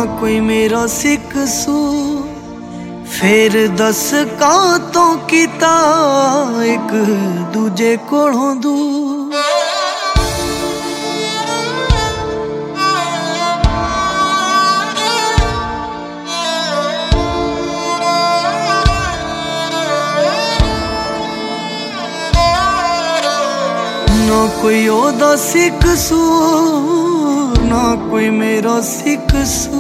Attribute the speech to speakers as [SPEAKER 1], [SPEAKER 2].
[SPEAKER 1] कोई मेरा सिख सू, फिर दस कातों कीता एक दूजे कोलों दूर। ना कोई ओदा सिख सू, ना कोई मेरा सिख सू।